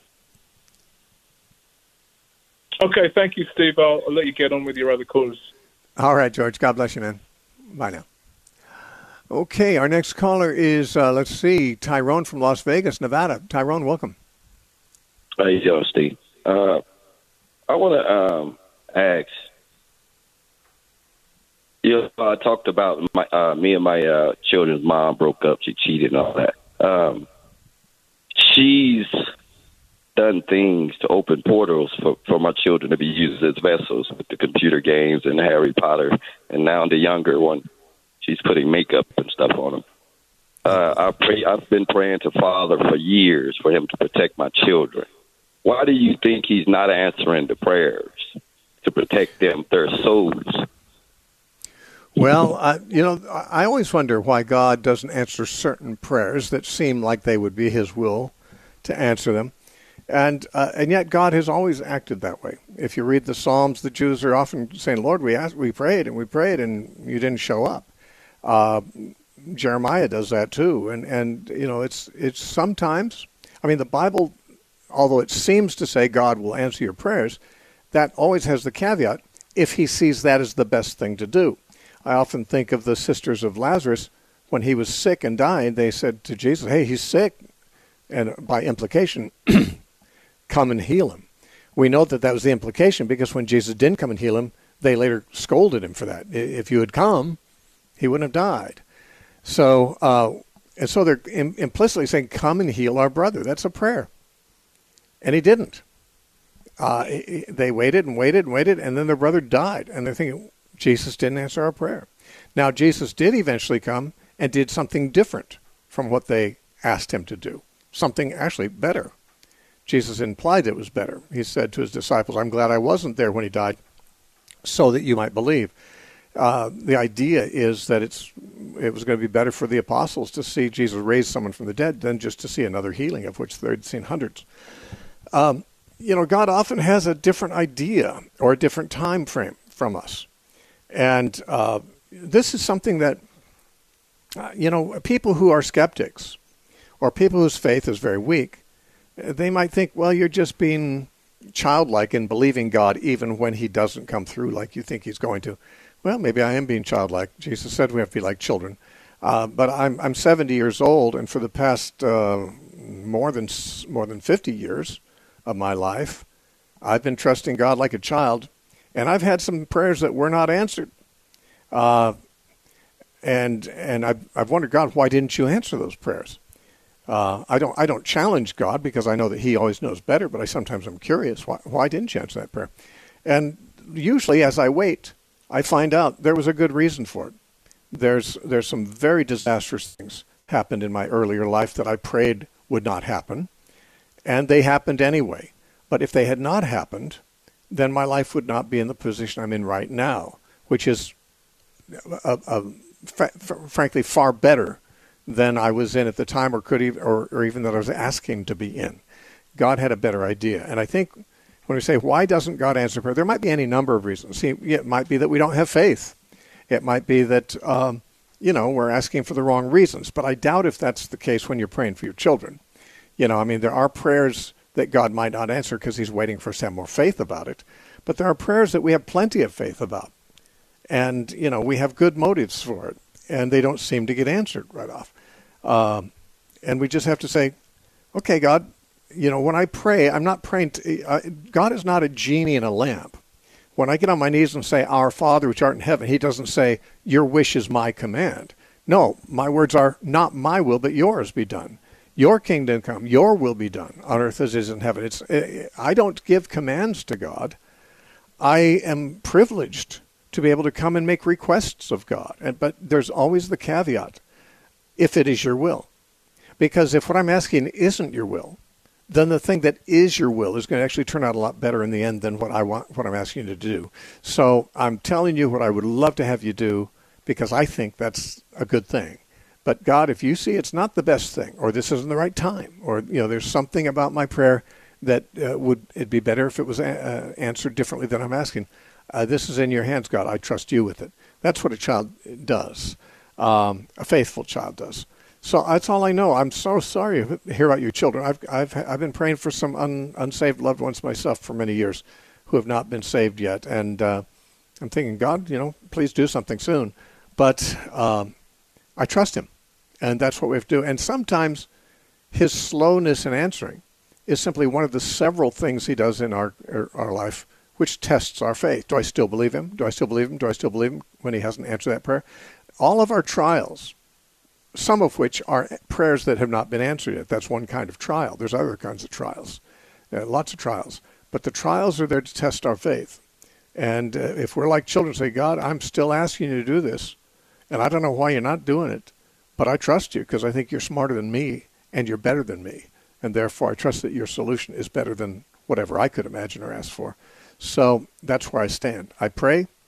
Okay, thank you, Steve. I'll, I'll let you get on with your other callers. All right, George. God bless you, man. Bye now. Okay, our next caller is, uh, let's see, Tyrone from Las Vegas, Nevada. Tyrone, welcome. How you doing, Steve? Uh, I want to um, ask, you know, I talked about my, uh, me and my uh, children's mom broke up. She cheated and all that. Um, she's done things to open portals for, for my children to be used as vessels with the computer games and Harry Potter. And now the younger one, she's putting makeup and stuff on them. Uh, I pray, I've been praying to Father for years for him to protect my children. Why do you think he's not answering the prayers to protect them, their souls? Well, uh, you know, I always wonder why God doesn't answer certain prayers that seem like they would be His will to answer them. And uh, and yet God has always acted that way. If you read the Psalms, the Jews are often saying, Lord, we asked, we prayed and we prayed and you didn't show up. Uh, Jeremiah does that too. And, and you know, it's it's sometimes, I mean, the Bible, although it seems to say God will answer your prayers, that always has the caveat, if He sees that as the best thing to do. I often think of the sisters of Lazarus. When he was sick and died, they said to Jesus, hey, he's sick. And by implication, come and heal him. We know that that was the implication because when Jesus didn't come and heal him, they later scolded him for that. If you had come, he wouldn't have died. So, uh, and so they're im- implicitly saying, come and heal our brother. That's a prayer. And he didn't. Uh, they waited and waited and waited, and then their brother died. And they're thinking, Jesus didn't answer our prayer. Now, Jesus did eventually come and did something different from what they asked him to do. Something actually better. Jesus implied it was better. He said to his disciples, I'm glad I wasn't there when he died, so that you might believe. Uh, the idea is that it's it was going to be better for the apostles to see Jesus raise someone from the dead than just to see another healing, of which they'd seen hundreds. Um, you know, God often has a different idea or a different time frame from us. And uh, this is something that, uh, you know, people who are skeptics or people whose faith is very weak, they might think, well, you're just being childlike in believing God even when he doesn't come through like you think he's going to. Well, maybe I am being childlike. Jesus said we have to be like children. Uh, but I'm I'm seventy years old, and for the past uh, more than more than fifty years of my life, I've been trusting God like a child, and I've had some prayers that were not answered. Uh, and and I've, I've wondered, God, why didn't you answer those prayers? Uh, I don't I don't challenge God because I know that he always knows better, but I sometimes am curious, why, why didn't you answer that prayer? And usually as I wait, I find out there was a good reason for it. There's there's some very disastrous things happened in my earlier life that I prayed would not happen, and they happened anyway. But if they had not happened, then my life would not be in the position I'm in right now, which is, a, a, fr- fr- frankly, far better than I was in at the time, or could even, or, or even that I was asking to be in. God had a better idea, and I think when we say why doesn't God answer prayer, there might be any number of reasons. See, it might be that we don't have faith. It might be that um, you know we're asking for the wrong reasons. But I doubt if that's the case when you're praying for your children. You know, I mean, there are prayers that God might not answer because he's waiting for us to have more faith about it. But there are prayers that we have plenty of faith about. And, you know, we have good motives for it. And they don't seem to get answered right off. Um, and we just have to say, okay, God, you know, when I pray, I'm not praying. To, uh, God is not a genie in a lamp. When I get on my knees and say, Our Father which art in heaven, he doesn't say, your wish is my command. No, my words are, not my will, but yours be done. Your kingdom come, your will be done on earth as it is in heaven. It's, I don't give commands to God. I am privileged to be able to come and make requests of God. And, but there's always the caveat, if it is your will. Because if what I'm asking isn't your will, then the thing that is your will is going to actually turn out a lot better in the end than what I want, what I'm asking you to do. So I'm telling you what I would love to have you do because I think that's a good thing. But God, if you see it's not the best thing, or this isn't the right time, or you know, there's something about my prayer that uh, would it'd be better if it was a- uh, answered differently than I'm asking. Uh, this is in your hands, God. I trust you with it. That's what a child does. Um, a faithful child does. So that's all I know. I'm so sorry to hear about your children. I've I've I've been praying for some un, unsaved loved ones myself for many years, who have not been saved yet, and uh, I'm thinking, God, you know, please do something soon. But um, I trust him, and that's what we have to do. And sometimes his slowness in answering is simply one of the several things he does in our our life, which tests our faith. Do I still believe him? Do I still believe him? Do I still believe him when he hasn't answered that prayer? All of our trials, some of which are prayers that have not been answered yet. That's one kind of trial. There's other kinds of trials, uh, lots of trials. But the trials are there to test our faith. And uh, if we're like children, say, God, I'm still asking you to do this, and I don't know why you're not doing it, but I trust you because I think you're smarter than me and you're better than me. And therefore, I trust that your solution is better than whatever I could imagine or ask for. So that's where I stand. I pray,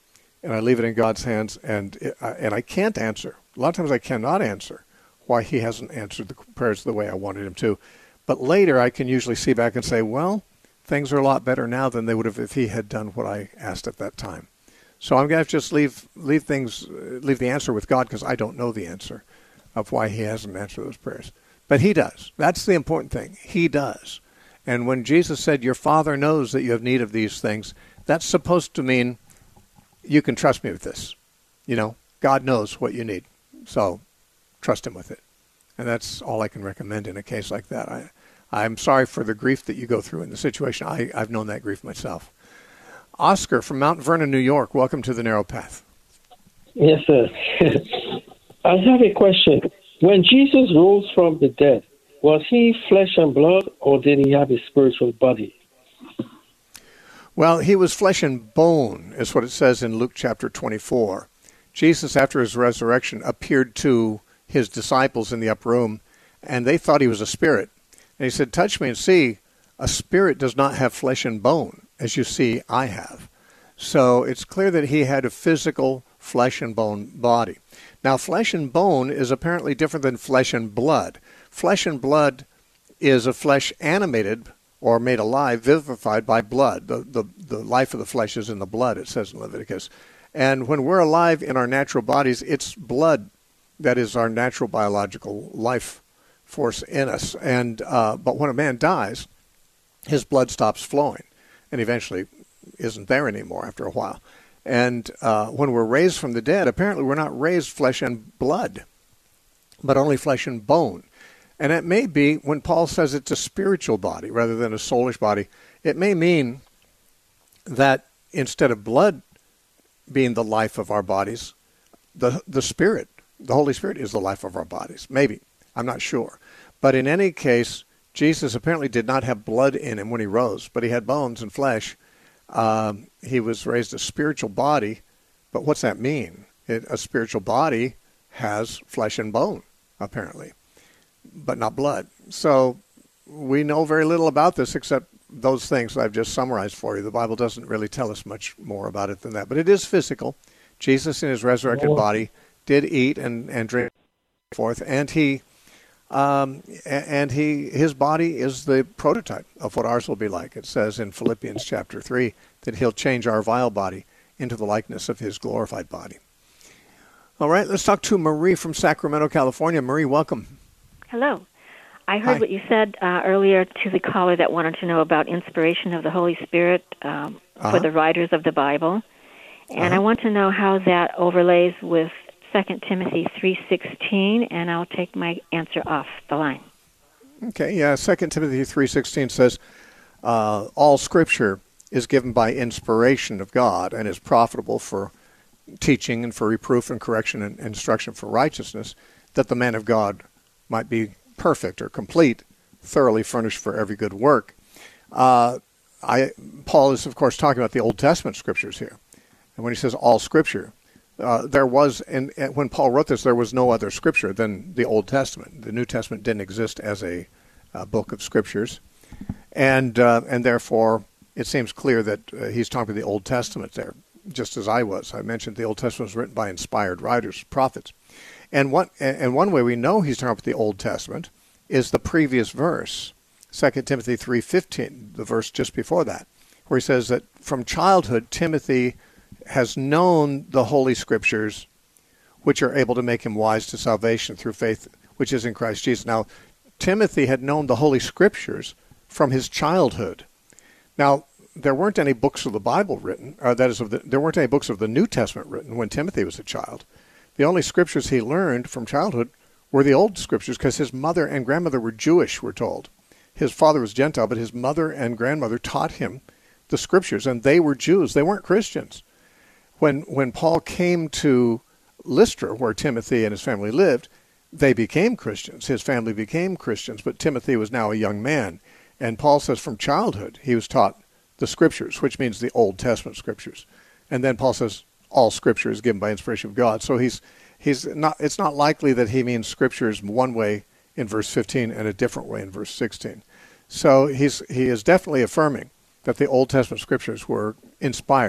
and I leave it in God's hands, and it, I, and I can't answer. A lot of times I cannot answer why he hasn't answered the prayers the way I wanted him to. But later I can usually see back and say, well, things are a lot better now than they would have if he had done what I asked at that time. So I'm going to just leave leave things, leave the answer with God, because I don't know the answer of why he hasn't answered those prayers. But he does. That's the important thing. He does. And when Jesus said, your Father knows that you have need of these things, that's supposed to mean you can trust me with this. You know, God knows what you need. So trust him with it. And that's all I can recommend in a case like that. I, I'm sorry for the grief that you go through in the situation. I, I've known that grief myself. Oscar from Mount Vernon, New York, welcome to the Narrow Path. Yes, sir. I have a question. When Jesus rose from the dead, was he flesh and blood, or did he have a spiritual body? Well, he was flesh and bone, is what it says in Luke chapter twenty-four. Jesus, after his resurrection, appeared to his disciples in the upper room, and they thought he was a spirit. And he said, touch me and see, a spirit does not have flesh and bone, as you see I have. So it's clear that he had a physical flesh and bone body. Now, flesh and bone is apparently different than flesh and blood. Flesh and blood is a flesh animated or made alive, vivified by blood. The, the, the life of the flesh is in the blood, it says in Leviticus. And when we're alive in our natural bodies, it's blood that is our natural biological life force in us. And uh, but when a man dies, his blood stops flowing and eventually isn't there anymore after a while. And uh, when we're raised from the dead, apparently we're not raised flesh and blood, but only flesh and bone. And it may be, when Paul says it's a spiritual body rather than a soulish body, it may mean that instead of blood being the life of our bodies, the the Spirit, the Holy Spirit is the life of our bodies. Maybe. I'm not sure. But in any case, Jesus apparently did not have blood in him when he rose, but he had bones and flesh. Um, he was raised a spiritual body, but what's that mean? It, a spiritual body has flesh and bone, apparently, but not blood. So we know very little about this except those things that I've just summarized for you. The Bible doesn't really tell us much more about it than that, but it is physical. Jesus in his resurrected oh. body did eat and, and drink forth, and he Um, and he, his body is the prototype of what ours will be like. It says in Philippians chapter three that he'll change our vile body into the likeness of his glorified body. All right, let's talk to Marie from Sacramento, California. Marie, welcome. Hello. I heard Hi. what you said uh, earlier to the caller that wanted to know about inspiration of the Holy Spirit um, uh-huh. for the writers of the Bible. And uh-huh. I want to know how that overlays with Second Timothy three sixteen, and I'll take my answer off the line. Okay, yeah, Second Timothy three sixteen says, uh, all Scripture is given by inspiration of God and is profitable for teaching and for reproof and correction and instruction for righteousness, that the man of God might be perfect or complete, thoroughly furnished for every good work. Uh, I Paul is, of course, talking about the Old Testament Scriptures here. And when he says all Scripture, Uh, there was, and when Paul wrote this, there was no other scripture than the Old Testament. The New Testament didn't exist as a, a book of scriptures, and uh, and therefore it seems clear that uh, he's talking about the Old Testament there, just as I was. I mentioned the Old Testament was written by inspired writers, prophets, and one and one way we know he's talking about the Old Testament is the previous verse, Second Timothy three fifteen, the verse just before that, where he says that from childhood Timothy has known the Holy Scriptures, which are able to make him wise to salvation through faith, which is in Christ Jesus. Now, Timothy had known the Holy Scriptures from his childhood. Now, there weren't any books of the Bible written, or that is, of the, there weren't any books of the New Testament written when Timothy was a child. The only Scriptures he learned from childhood were the Old Scriptures, because his mother and grandmother were Jewish, we're told. His father was Gentile, but his mother and grandmother taught him the Scriptures, and they were Jews. They weren't Christians. When when Paul came to Lystra, where Timothy and his family lived, they became Christians. His family became Christians, but Timothy was now a young man. And Paul says from childhood he was taught the Scriptures, which means the Old Testament Scriptures. And then Paul says all Scripture is given by inspiration of God. So he's he's not. It's not likely that he means Scriptures one way in verse fifteen and a different way in verse sixteen. So he's he is definitely affirming that the Old Testament Scriptures were inspired.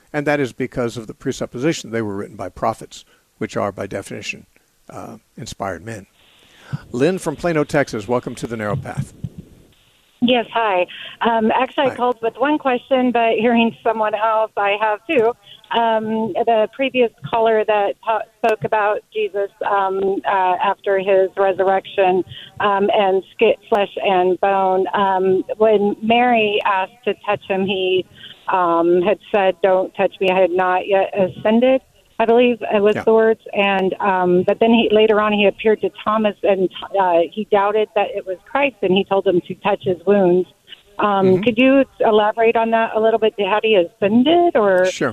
And that is because of the presupposition they were written by prophets, which are, by definition, uh, inspired men. Lynn from Plano, Texas, welcome to the Narrow Path. Yes, hi. Um, actually, hi. I called with one question, but hearing someone else, I have two. Um, the previous caller that ta- spoke about Jesus um, uh, after his resurrection um, and sk- flesh and bone, um, when Mary asked to touch him, he um, had said, "Don't touch me, I had not yet ascended," I believe it was yeah. the words. And um, but then he later on he appeared to Thomas, and uh, he doubted that it was Christ, and he told him to touch his wounds. Um, mm-hmm. Could you elaborate on that a little bit? Had he ascended, or sure?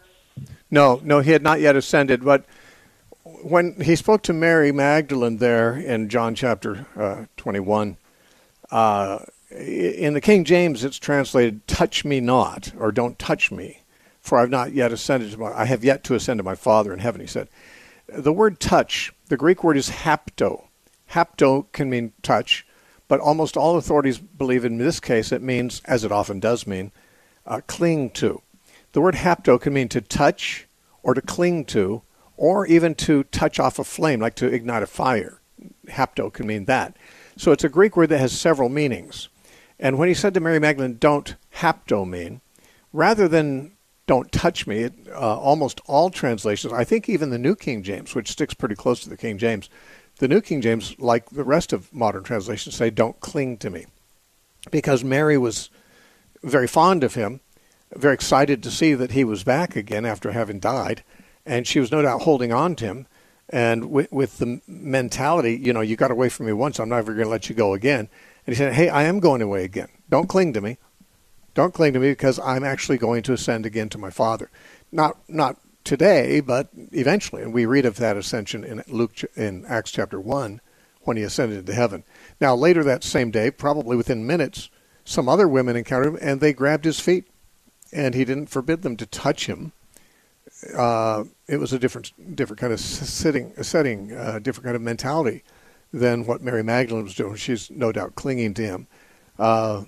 No, no, he had not yet ascended. But when he spoke to Mary Magdalene there in John chapter uh, twenty-one, uh, in the King James it's translated "touch me not" or "don't touch me." For I've not yet ascended to my, I have yet to ascend to my Father in heaven, he said. The word touch, the Greek word is hapto. Hapto can mean touch, but almost all authorities believe in this case it means, as it often does mean, uh, cling to. The word hapto can mean to touch or to cling to, or even to touch off a flame, like to ignite a fire. Hapto can mean that. So it's a Greek word that has several meanings. And when he said to Mary Magdalene, "Don't hapto mean," rather than "don't touch me," it, uh, almost all translations, I think even the New King James, which sticks pretty close to the King James, the New King James, like the rest of modern translations, say "don't cling to me." Because Mary was very fond of him, very excited to see that he was back again after having died, and she was no doubt holding on to him, and with, with the mentality, you know, you got away from me once, I'm never going to let you go again. And he said, "Hey, I am going away again. Don't cling to me. Don't cling to me because I'm actually going to ascend again to my Father." Not not today, but eventually. And we read of that ascension in Luke in Acts chapter one when he ascended into heaven. Now, later that same day, probably within minutes, some other women encountered him and they grabbed his feet. And he didn't forbid them to touch him. Uh, it was a different different kind of sitting, setting, uh, different kind of mentality than what Mary Magdalene was doing. She's no doubt clinging to him. Uh,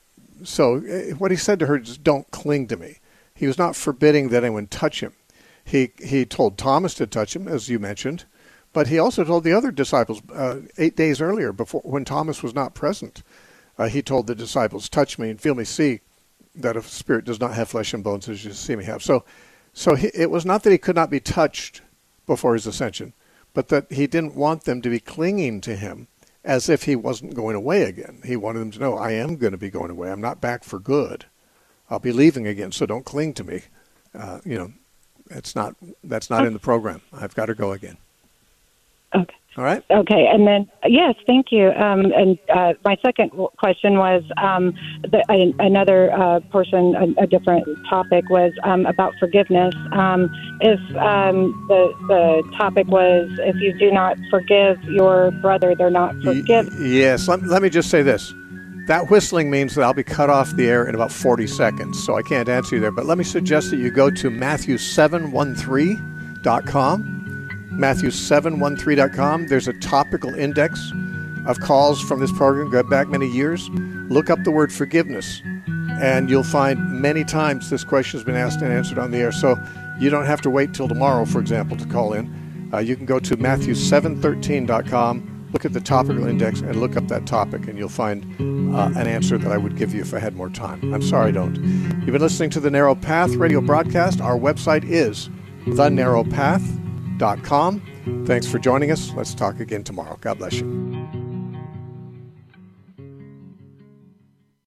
So what he said to her is, "Don't cling to me." He was not forbidding that anyone touch him. He he told Thomas to touch him, as you mentioned, but he also told the other disciples uh, eight days earlier, before when Thomas was not present. Uh, he told the disciples, "Touch me and feel me, see that a spirit does not have flesh and bones as you see me have." So, so he, it was not that he could not be touched before his ascension, but that he didn't want them to be clinging to him as if he wasn't going away again. He wanted them to know, "I am going to be going away. I'm not back for good. I'll be leaving again, so don't cling to me." Uh, you know, it's not that's not in the program. I've got to go again. Okay. All right. Okay, and then yes, thank you. Um, and uh, my second question was um, the, uh, another uh, portion, a, a different topic was um, about forgiveness. Um, if um, the the topic was, if you do not forgive your brother, they're not forgiven. Y- yes. Let, let me just say this: that whistling means that I'll be cut off the air in about forty seconds, so I can't answer you there. But let me suggest that you go to Matthew seven thirteen dot com. Matthew seven thirteen dot com. There's a topical index of calls from this program, go back many years. Look up the word forgiveness, and you'll find many times this question has been asked and answered on the air. So you don't have to wait till tomorrow, for example, to call in. Uh, you can go to Matthew seven thirteen dot com, look at the topical index, and look up that topic, and you'll find uh, an answer that I would give you if I had more time. I'm sorry I don't. You've been listening to the Narrow Path radio broadcast. Our website is the narrow path dot com. Thanks for joining us. Let's talk again tomorrow. God bless you.